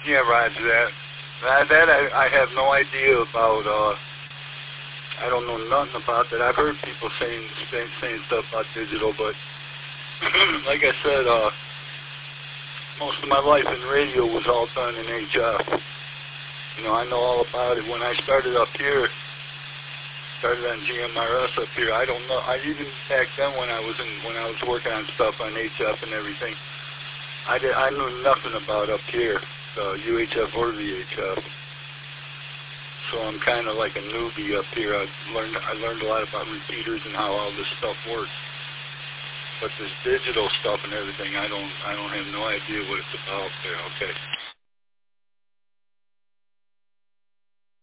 Yeah, roger that. I have no idea about. I don't know nothing about that. I've heard people saying stuff about digital, but like I said, most of my life in radio was all done in HF. You know, I know all about it. When I started up here, started on GMRS up here, I don't know. I even back then when I was working on stuff on HF and everything, I knew nothing about up here, UHF or VHF. So I'm kind of like a newbie up here. I learned a lot about repeaters and how all this stuff works. But this digital stuff and everything, I don't have no idea what it's about there. Okay.